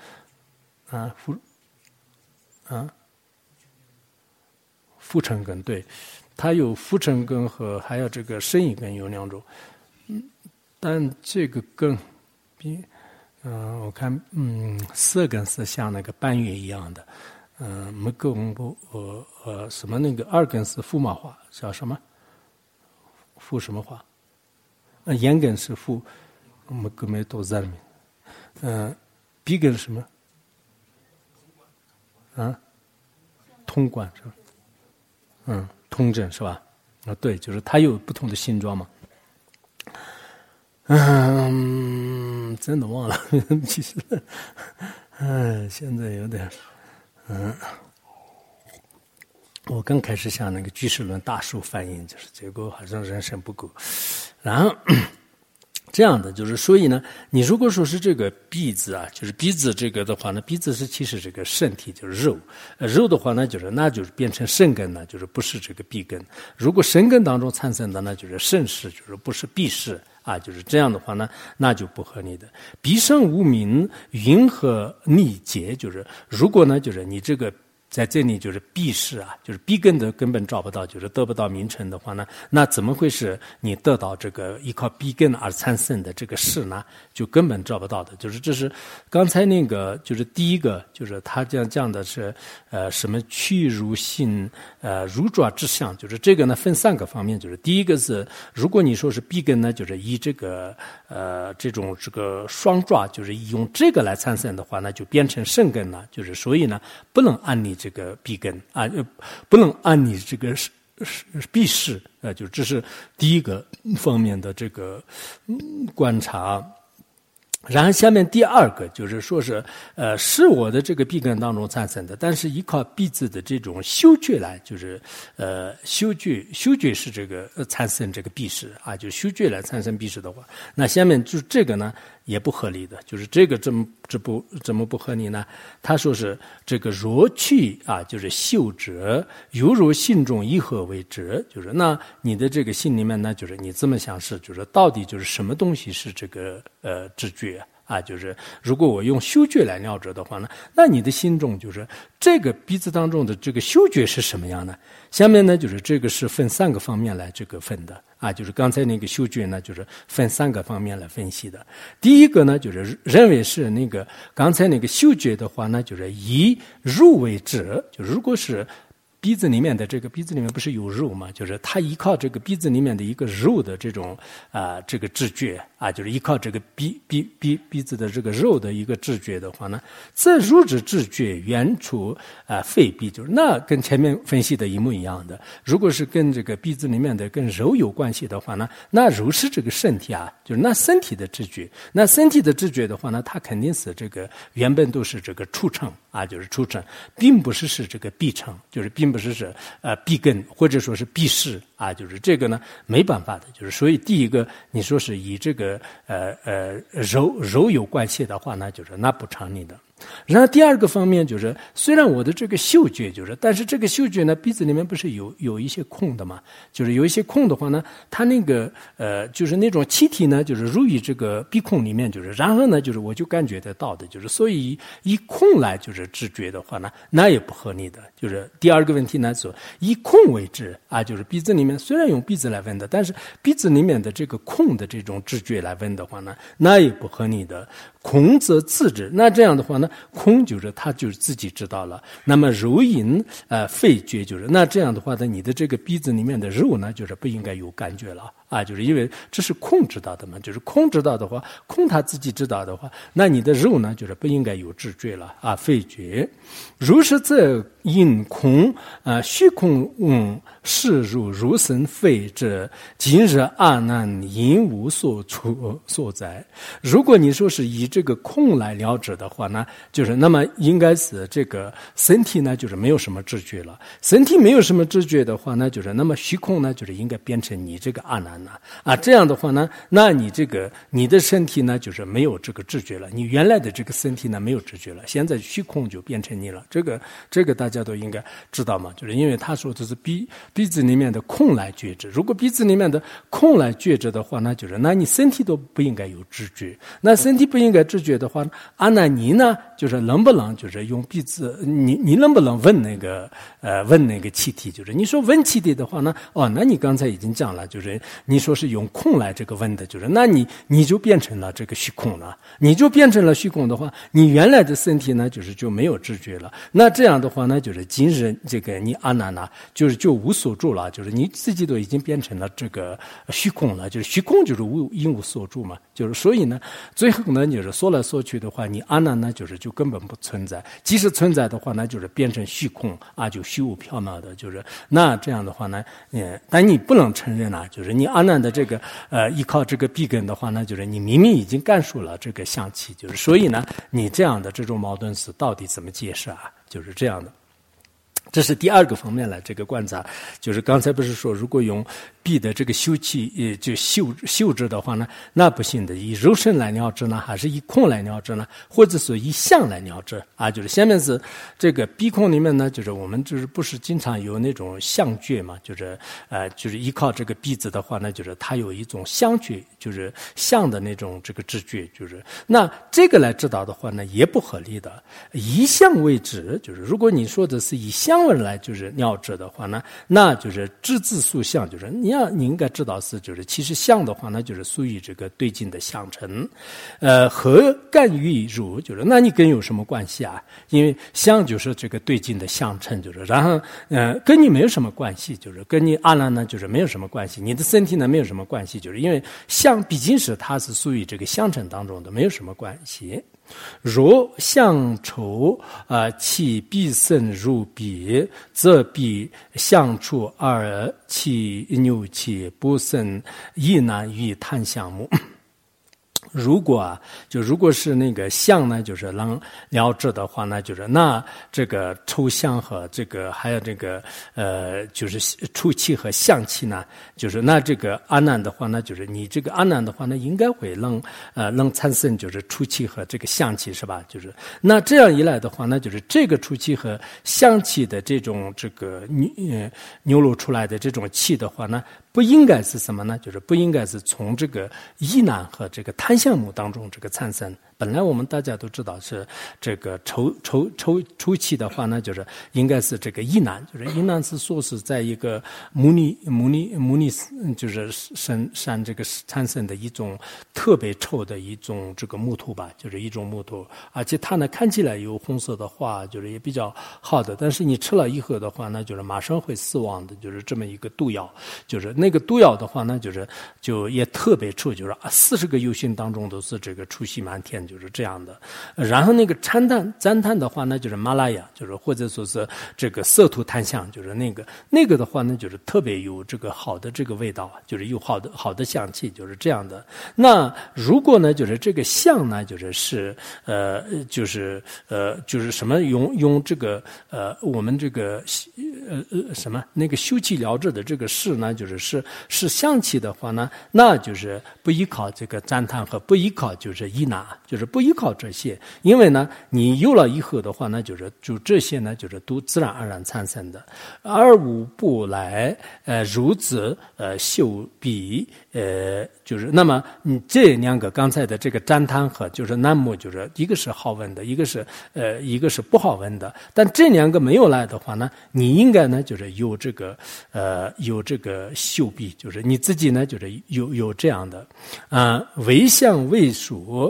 复成根，对，它有复成根和还有这个生意根有两种，但这个根比我看色根是像那个半月一样的，没公布什么那个二根是复麻花，叫什么复什么花？眼根是复没多字名，鼻根是什么？通关是吧？通证是吧？对，就是它有不同的形状嘛。真的忘了，其实，现在有点，我刚开始想那个居士论大书翻译，就是结果好像人生不够，然后。这样的就是，所以呢，你如果说是这个鼻子啊，就是鼻子这个的话呢，鼻子是其实这个身体就是肉，肉的话呢，那就是变成身根呢，就是不是这个鼻根。如果身根当中产生的呢，就是身识，就是不是鼻识啊，就是这样的话呢，那就不合理的。鼻上无名，云何逆结？就是如果呢，就是你这个。在这里就是鼻识啊，就是鼻根的根本找不到，就是得不到名称的话呢，那怎么会是你得到这个依靠鼻根而产生的这个识呢？就根本找不到的。就是这是刚才那个，就是第一个，就是他讲的是什么去如性如爪之相，就是这个呢分三个方面，就是第一个是如果你说是鼻根呢，就是以这个这种这个双爪，就是用这个来产生的话呢，就变成身根了，就是所以呢不能按你这个鼻根啊，不能按你这个鼻识就这是第一个方面的这个观察。然后下面第二个就是说是是我的这个鼻根当中产生的，但是依靠鼻子的这种嗅觉来，就是嗅觉是这个产生这个鼻识啊，就嗅觉来产生鼻识的话，那下面就这个呢也不合理的，就是这个怎么不合理呢？他说是这个若去啊，就是嗅者，犹如心中以何为之？就是那你的这个心里面呢，就是你这么想是，就是到底就是什么东西是这个知觉啊？就是如果我用嗅觉来了解的话呢，那你的心中就是这个鼻子当中的这个嗅觉是什么样呢？下面呢，就是这个是分三个方面来这个分的啊，就是刚才那个嗅觉呢，就是分三个方面来分析的。第一个呢，就是认为是那个刚才那个嗅觉的话呢，就是以肉为之，就如果是鼻子里面的这个鼻子里面不是有肉嘛？就是它依靠这个鼻子里面的一个肉的这种这个知觉啊，就是依靠这个鼻子的这个肉的一个知觉的话呢，这肉之知觉原出肺鼻，就是那跟前面分析的一模一样的。如果是跟这个鼻子里面的跟肉有关系的话呢，那肉是这个身体啊，就是那身体的知觉。那身体的知觉的话呢，它肯定是这个原本都是这个触称啊，就是触称，并不是这个鼻称，就是并不是鼻根或者说是鼻识啊，就是这个呢没办法的，就是所以第一个你说是以这个肉有关系的话呢，就是那不成立的。然后第二个方面就是，虽然我的这个嗅觉就是，但是这个嗅觉呢，鼻子里面不是有一些空的嘛？就是有一些空的话呢，它那个就是那种气体呢，就是入于这个鼻孔里面，就是然后呢，就是我就感觉得到的，就是所以以空来就是知觉的话呢，那也不合理的。就是第二个问题呢，说以空为知啊，就是鼻子里面虽然用鼻子来闻的，但是鼻子里面的这个空的这种知觉来闻的话呢，那也不合理的。 空则自知。那这样的话呢，空就是他就是自己知道了。那么肉饮肺觉就是那这样的话呢，你的这个鼻子里面的肉呢，就是不应该有感觉了啊，就是因为这是空知道的嘛，就是空知道的话，空他自己知道的话，那你的肉呢，就是不应该有知觉了啊，肺觉。如是则因空虚空是如生非者，今日阿难因无所处所在。如果你说是以这个空来了知的话呢，就是那么应该是这个身体呢，就是没有什么知觉了。身体没有什么知觉的话呢，就是那么虚空呢，就是应该变成你这个阿难了啊。这样的话呢，那你这个你的身体呢，就是没有这个知觉了。你原来的这个身体呢，没有知觉了，现在虚空就变成你了。这个大家都应该知道嘛，就是因为他说这是鼻子里面的空来觉知。如果鼻子里面的空来觉知的话，那就是那你身体都不应该有知觉。那身体不应该知觉的话，阿难你呢，就是能不能就是用鼻子，你能不能闻那个气体？就是你说闻气体的话呢，那你刚才已经讲了，就是你说是用空来这个闻的，就是那你就变成了这个虚空了。你就变成了虚空的话，你原来的身体呢，就没有知觉了。那这样的话呢，就是今日这个你阿难呢，就无所住了，就是你自己都已经变成了这个虚空了，就是虚空就是因无所住嘛，就是所以呢，最后呢，就是说来说去的话，你阿难呢，就根本不存在。即使存在的话呢，就是变成虚空啊，就虚无缥缈的，就是那这样的话呢，但你不能承认啊，就是你阿难的这个依靠这个闭根的话呢，就是你明明已经干述了这个象气，就是所以呢，你这样的这种矛盾是到底怎么解释啊？就是这样的。这是第二个方面了，这个观察，就是刚才不是说，如果用闭的这个修气，就修之的话呢，那不行的。以肉身来了知呢，还是以空来了知呢，或者说以相来了知啊？就是下面是这个闭空里面呢，就是我们就是不是经常有那种相觉嘛，就是依靠这个鼻子的话呢，就是它有一种相觉，就是相的那种这个知觉，就是那这个来知道的话呢，也不合理的。以相为知，就是如果你说的是以相来就是了知的话呢，那就是知自属相，就是你应该知道是就是其实相的话呢，就是属于这个对境的相成，和干与入，就是那你跟有什么关系啊？因为相就是这个对境的相成，就是然后跟你没有什么关系，就是跟你阿难呢就是没有什么关系，你的身体呢没有什么关系，就是因为相毕竟是它是属于这个相成当中的，没有什么关系。若相丑其必胜入彼，则必相处而其牛其不胜，亦难于贪相目。如果是那个相呢，就是能了知的话呢，就是那这个抽象和这个还有这个就是出气和相气呢，就是那这个阿难的话呢，就是你这个阿难的话呢，应该会能产生就是出气和这个相气是吧？就是那这样一来的话呢，就是这个出气和相气的这种这个流露出来的这种气的话呢，不应该是什么呢？就是不应该是从这个意难和这个贪相目当中这个产生。本来我们大家都知道是这个抽气的话呢，就是应该是这个意难，就是意难是说是在一个牟尼就是山这个产生的一种特别臭的一种这个木头吧，就是一种木头，而且它呢看起来有红色的花，就是也比较好的，但是你吃了以后的话呢，就是马上会死亡的，就是这么一个毒药，就是那个毒药的话呢，就也特别臭，就是40个有形当中都是这个出息满天。就是这样的，然后那个赞叹的话呢，就是马拉雅，就是或者说是这个色土檀香，就是那个的话呢，就是特别有这个好的这个味道，就是有好的香气，就是这样的。那如果呢，就是这个相呢，就是什么用这个我们这个什么那个修气疗治的这个事呢，就是相气的话呢，那就是不依靠这个赞叹和不依靠就是依拿。就是不依靠这些，因为呢，你有了以后的话呢，就这些呢，就是都自然而然产生的，而无不来如子修彼就是那么你这两个刚才的这个赞叹和就是南无，就是一个是好闻的，一个是不好闻的，但这两个没有来的话呢，你应该呢就是有这个修秀弊，就是你自己呢，就是有这样的为相为属，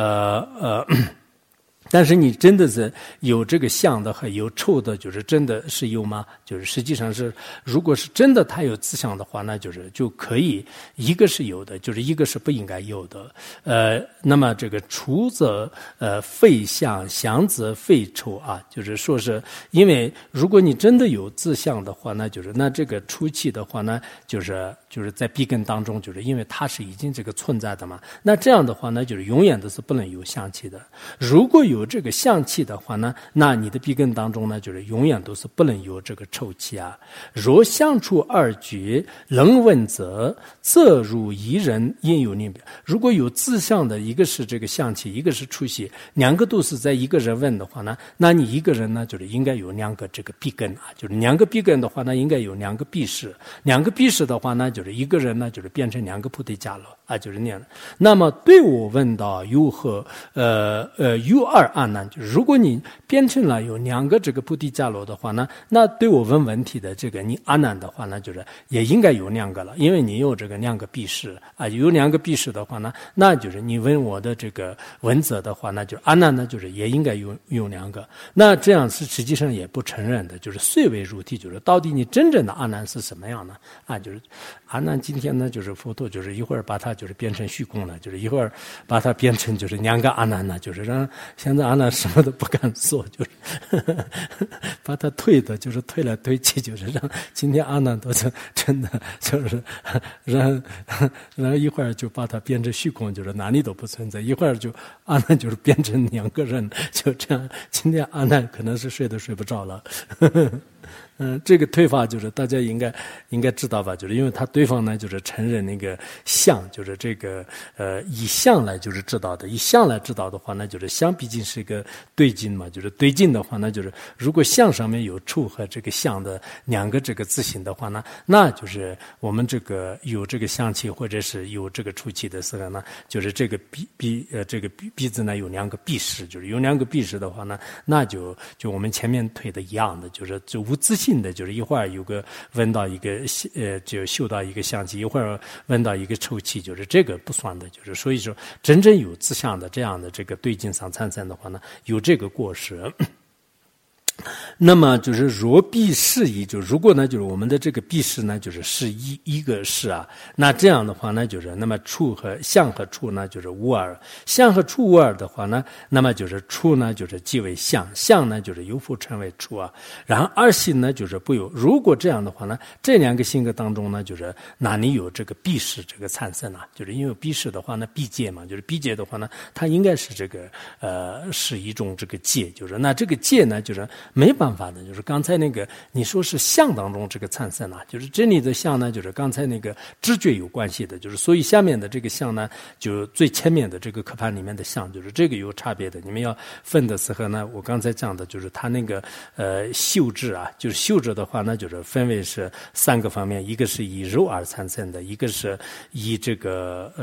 但是你真的是有这个相的和有臭的，就是真的是有吗？就是实际上是，如果是真的它有自相的话，那就是就可以一个是有的，就是一个是不应该有的。那么这个除则废相，相则废臭啊，就是说是因为如果你真的有自相的话，那就是那这个出气的话呢，就是在闭根当中，就是因为它是已经这个存在的嘛，那这样的话呢，就是永远都是不能有相气的。如果有这个相气的话呢，那你的闭根当中呢，就是永远都是不能有这个臭气啊。若相处二绝，能问则入一人，应有另别。如果有自相的，一个是这个相气，一个是出气，两个都是在一个人问的话呢，那你一个人呢，就是应该有两个这个闭根啊，就是两个闭根的话呢，应该有两个闭识，两个闭识的话呢，就是一个人呢，就是变成两个菩提伽罗啊，就是那样的。那么对我问到有何有二阿难，就是如果你变成了有两个这个菩提伽罗的话呢，那对我问问题的这个你阿难的话呢，就是也应该有两个了，因为你有这个两个闭识啊，有两个闭识的话呢，那就是你问我的这个文则的话，那就是阿难呢，就是也应该有两个。那这样是实际上也不承认的，就是虽为如体，就是到底你真正的阿难是什么样呢？啊，就是阿难今天呢，就是佛陀就是一会儿把它就是变成虚空了，就是一会儿把它变成就是两个阿难了，就是让现在阿难什么都不敢做，就是把它推的，就是推来推去，就是让今天阿难都是真的就是然后一会儿就把它变成虚空，就是哪里都不存在，一会儿就阿难就是变成两个人，就这样。今天阿难可能是睡都睡不着了。这个推法就是大家应该知道吧？就是因为他对方呢，就是承认那个相，就是这个以相来就是知道的，以相来知道的话呢，就是相毕竟是一个对境嘛，就是对境的话呢，就是如果相上面有处和这个相的两个这个自性的话呢，那就是我们这个有这个相气或者是有这个处气的时候呢，就是这个鼻子呢有两个闭识，就是有两个闭识的话呢，那就我们前面推的一样的，就无自性的，就是一会儿有个闻到一个就嗅到一个香气，一会儿闻到一个臭气，就是这个不算的，就是所以说真正有自相的这样的这个对境上参参的话呢，有这个过失。那么就是若必是一，就如果呢，就是我们的这个必是呢，就是是一个是啊，那这样的话呢，就是那么处和相和处呢，就是无二，相和处无二的话呢，那么就是处呢，就是即为相，相呢就是由复成为处啊，然后二性呢就是不有。如果这样的话呢，这两个性格当中呢，就是哪里有这个必是这个产生啊？就是因为必是的话呢，必戒嘛，就是必戒的话呢，它应该是这个是一种这个戒，就是那这个戒呢，就是没办法的，就是刚才那个你说是相当中这个产生啊，就是这里的相呢，就是刚才那个知觉有关系的，就是所以下面的这个相呢，就最前面的这个课盘里面的相，就是这个有差别的。你们要分的时候呢，我刚才讲的就是它那个嗅质啊，就是嗅质的话呢，就是分为是三个方面，一个是以肉而产生的，一个是以这个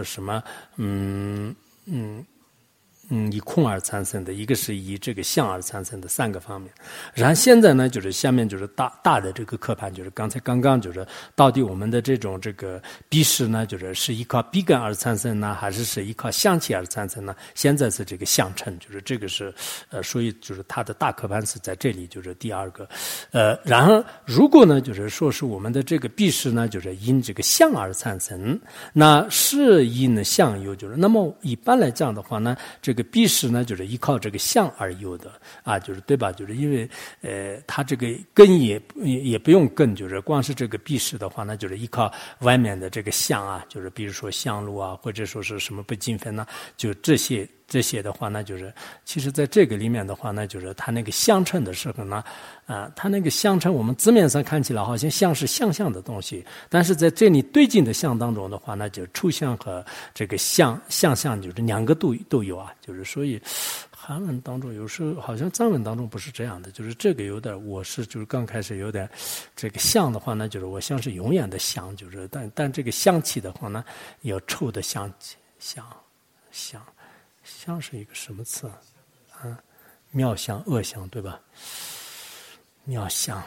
以空而产生的，一个是以这个相而产生的，三个方面。然后现在呢，就是下面就是大的这个课盘，就是刚刚就是到底我们的这种这个闭识呢，是依靠闭根而产生呢，还是依靠相气而产生呢？现在是这个相称，就是这个是所以就是它的大课盘是在这里，就是第二个。然后如果呢，就是说是我们的这个闭识呢，就是因这个相而产生，那是因相有，就是那么一般来讲的话呢，这个闭识呢，就是依靠这个相而有的啊，就是对吧？就是因为它这个根也不用根，就是光是这个闭识的话呢，就是依靠外面的这个相啊，就是比如说相路啊，或者说是什么不净分呢，就这些的话呢，就是其实在这个里面的话呢，就是它那个相称的时候呢，它那个相称我们字面上看起来好像像是相的东西，但是在这里对境的相当中的话呢，就处相和这个相就是两个都有啊，就是所以韩文当中有时候好像藏文当中不是这样的，就是这个有点我是就是刚开始有点这个相的话呢，就是我像是永远的相，就是但这个相气的话呢，有臭的相是一个什么词啊？妙相、恶相，对吧？ 你要想，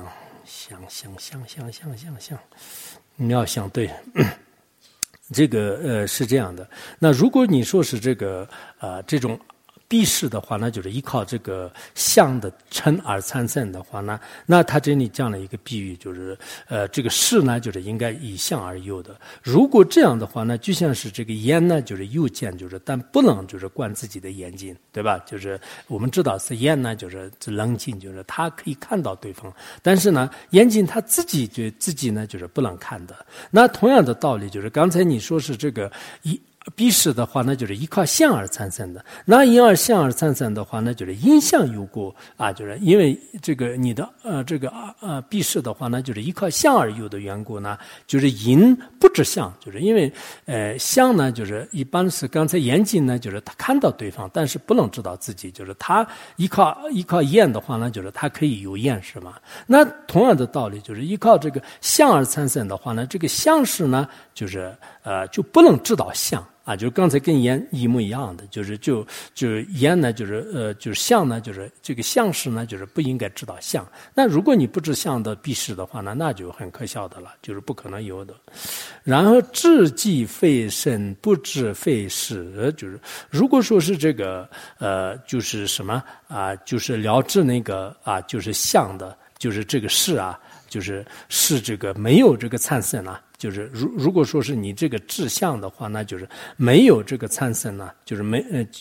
你要想对。这个是这样的。那如果你说是这个这种避世的话，那就是依靠这个相的成而参生的话呢，那他这里讲了一个比喻，就是这个世呢就是应该以相而诱的。如果这样的话呢，就像是这个眼呢就是诱见，就是但不能就是观自己的眼睛，对吧？就是我们知道是眼呢就是冷静，就是他可以看到对方，但是呢眼睛他自己呢就是不能看的。那同样的道理，就是刚才你说是这个避世的话，那就是依靠相而参生的。那因而相而参生的话，那就是因相有过啊，就是因为这个你的避世的话呢，就是依靠相而有的缘故呢，就是因不知相，就是因为相呢，就是一般是刚才眼睛呢，就是他看到对方，但是不能知道自己，就是他依靠眼的话呢，就是他可以有眼识嘛。那同样的道理，就是依靠这个相而参生的话呢，这个相识呢，就是就不能知道相。啊，就是刚才跟眼一模一样的，就是眼呢，就是相呢，就是这个相识呢，就是不应该知道相。那如果你不知相的避世的话呢，那就很可笑的了，就是不可能有的。然后知即非身，不知非事，就是如果说是这个就是什么就是了知那个就是相的，就是这个事就是这个没有这个参生啊。就是如果说是你这个志向的话，那就是没有这个参生呢，就是没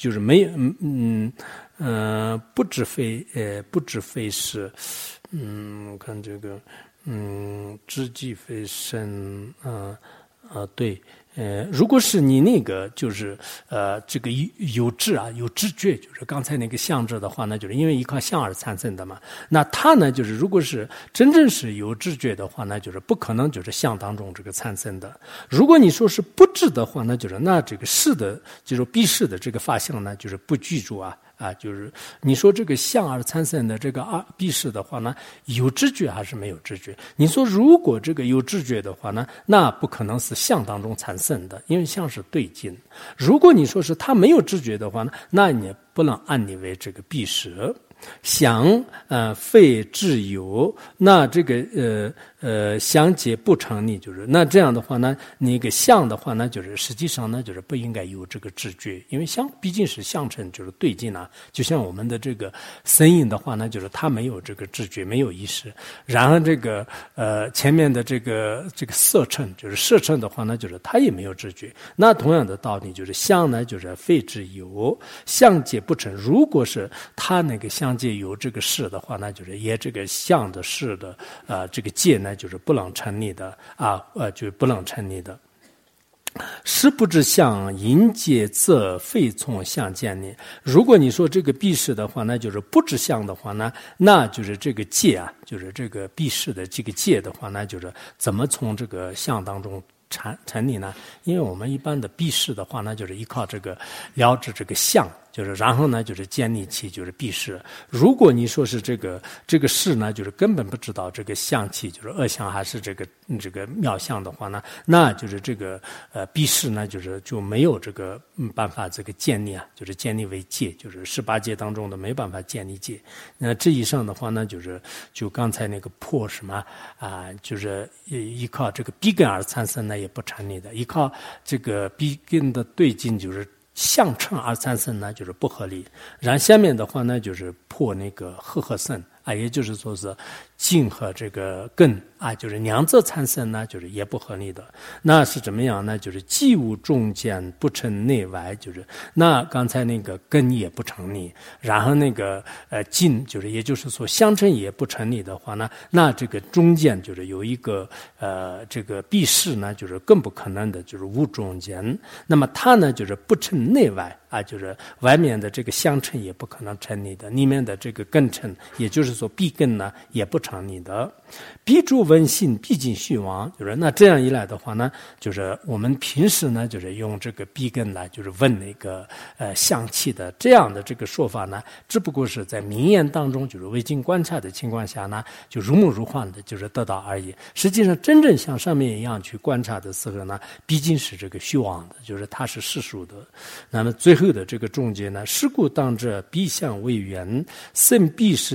不知非事，我看这个知即非身，对。如果是你那个就是这个有知有知觉，就是刚才那个相知的话，那就是因为依靠相而参生的嘛。那他呢，就是如果是真正是有知觉的话，那就是不可能就是相当中这个参生的。如果你说是不知的话，那就是那这个事的，就是避世的这个法相呢，就是不具足就是你说这个相而参生的这个避世的话呢，有知觉还是没有知觉？你说如果这个有知觉的话呢，那不可能是相当中参生的，因为相是对境。如果你说是他没有知觉的话呢，那你也不能按你为这个避世。想非自有，那这个相解不成立，就是那这样的话呢，那个相的话呢，就是实际上呢，就是不应该有这个知觉，因为相毕竟是相称，就是对境就像我们的这个声音的话呢，就是它没有这个知觉，没有意识。然后这个前面的这个色称，就是色称的话呢，就是它也没有知觉。那同样的道理，就是相呢，就是非自有，相解不成。如果是它那个相界有这个事的话，那就是也这个相的事的这个界呢，就是不能成立的就是不能成立的。实不知相，因界则非从相见立。如果你说这个避世的话，那就是不知相的话呢，那就是这个界就是这个避世的这个界的话，那就是怎么从这个相当中成立呢？因为我们一般的避世的话呢，就是依靠这个了知这个相。就是然后呢，就是建立起就是避世。如果你说是这个事呢，就是根本不知道这个相气，就是恶相还是这个妙相的话呢，那就是这个避世呢，就没有这个办法这个建立就是建立为界，就是18界当中的没办法建立界。那这以上的话呢，就刚才那个破什么就是依靠这个逼根而参生呢，也不成立的。依靠这个逼根的对境，就是相称而参生呢，就是不合理。然后下面的话呢，就是破那个合生也就是说是境和这个根就是两者参生呢，就是也不合理的。那是怎么样呢？就是既无中间，不成内外，就是那刚才那个根也不成立，然后那个境就是也就是说相称也不成立的话呢，那这个中间就是有一个这个避世呢，就是更不可能的，就是无中间。那么它呢，就是不成内外就是外面的这个相称也不可能成立的，里面的这个根称，也就是说必根呢也不成立的。必诸问心，必尽虚妄，就是那这样一来的话呢，就是我们平时呢，就是用这个必根来就是问那个相气的这样的这个说法呢，只不过是在明眼当中就是未经观察的情况下呢，就如梦如幻的就是得到而已。实际上真正像上面一样去观察的时候呢，毕竟是这个虚妄的，就是它是世俗的。那么最后的这个终结呢，是故当者必相为缘，生必世界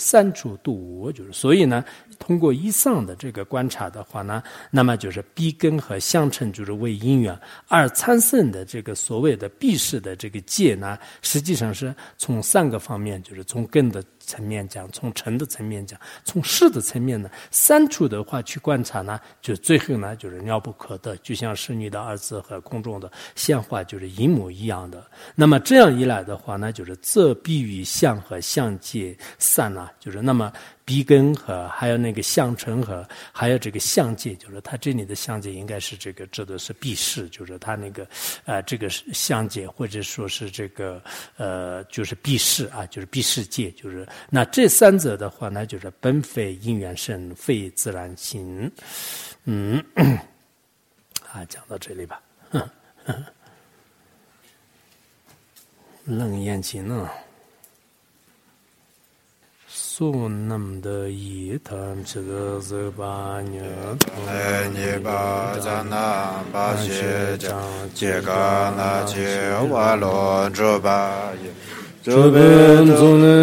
三处度无，就是所以呢，通过以上的这个观察的话呢，那么就是逼根和相称就是为因缘，而参圣的这个所谓的避世的这个戒呢，实际上是从3个方面，就是从根的层面讲，从尘的层面讲，从事的层面呢，3处的话去观察呢，就最后呢就是妙不可得，就像侍女的儿子和空中的现化就是一模一样的。那么这样一来的话呢，就是这必与相和相界散了，就是那么逼根和还有那个相尘和还有这个相界，就是它这里的相界应该是这个指的是避世，就是它那个这个相界或者说是这个就是避世啊，就是避世界，就是那这3者的话呢，就是本非因缘生，非自然性。讲到这里吧。楞严经呢，苏南的一坛这个是把年你把咱那把些讲这个那些瓦罗这把这边中呢。